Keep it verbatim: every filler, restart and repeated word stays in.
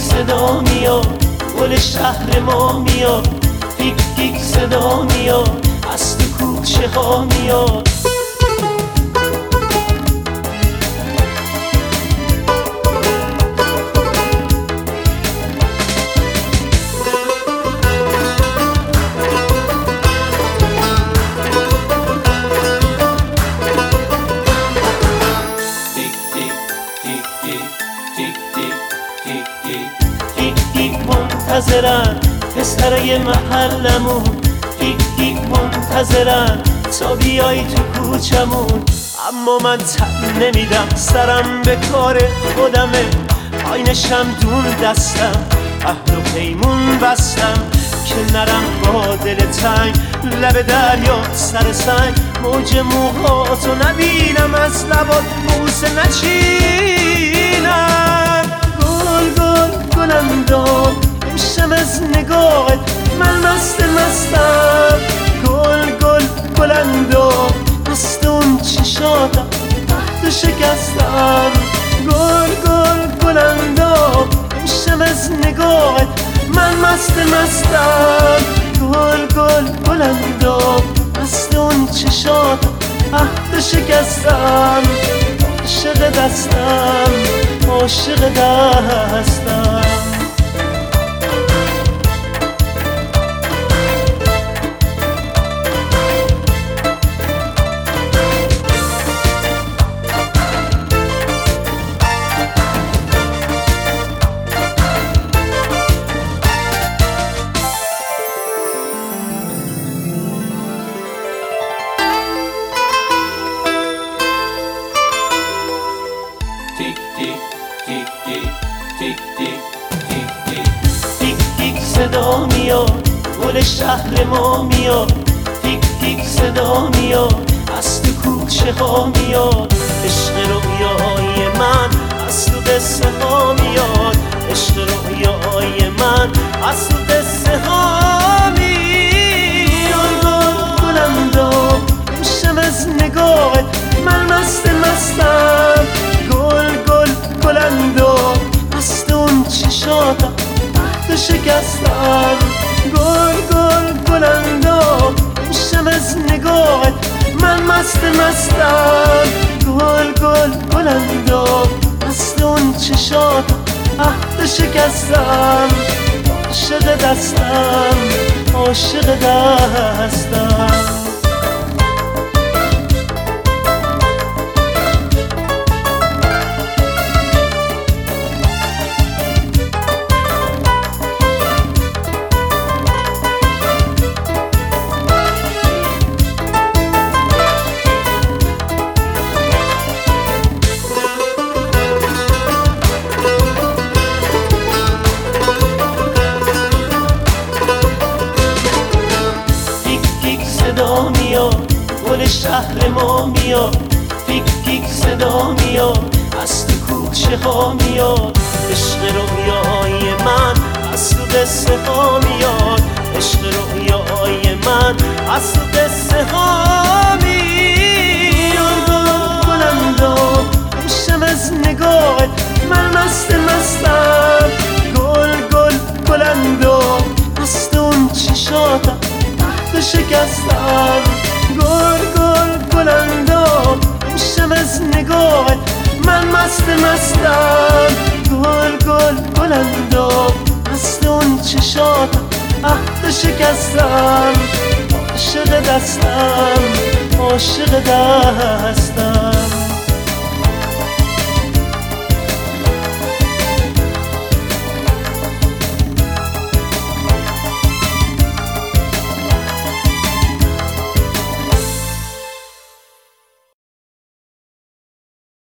صدا میاد، گل شهر ما میاد، تیک تیک صدا میاد، از تو کوچه ها میاد. منتظرن پسرای محلمون، تیک تیک منتظرن تا بیای تو کوچمون. اما من تن نمیدم، سرم به کار خودمه، آین شمدون دستم، عهد و پیمون بستم که نرم با دل تنگ، لب دریا سر سنگ، موج موهاتو نبینم، از لبات بوسه نچینم. گل گل گلندام شم از نگاهت، من مست مستم. گل گل گلندام مست اون چشاتم، تحت شکستم. گل گل گلندام شم از نگاهت، من مست مستم. گل گل گلندام مست اون چشاتم، تحت شکستم. عاشق دستم، عاشق دستم. تیک تیک تیک تیک تیک تیک تیک تیک تیک صدا میاد، گل شهر ما میاد، تیک تیک صدا میاد، از تو کوچه ها میاد. عشق رویای من از تو قصه ها میاد، عشق رویای من از تو قصه ها میاد. گلندام شم از نگاهت، من مست مستم. گل گل گلندام مست اون چشاتم، تحت شکستم. گل گل گلندام شم از نگاهت، من مست مستم. گل گل گلندام مست اون چشاتم، تحت شکستم. عاشق دستم، عاشق دستم. صدا میاد، گل شهر ما میاد، تیک تیک صدا میاد، از تو کوچه ها میاد. عشق رویای من از تو قصه ها میاد، عشق رویای من از تو قصه ها میاد. گلندام شم از نگاهت، من مست مستم. گل گل گلندام مست اون چشاتم، تحت شکستم. گل گل گلندام شم از نگاهت، من مست مستم. گل گل گلندام مست اون چشاتم، عهد شکستم. عاشق دستم، عاشق دستم.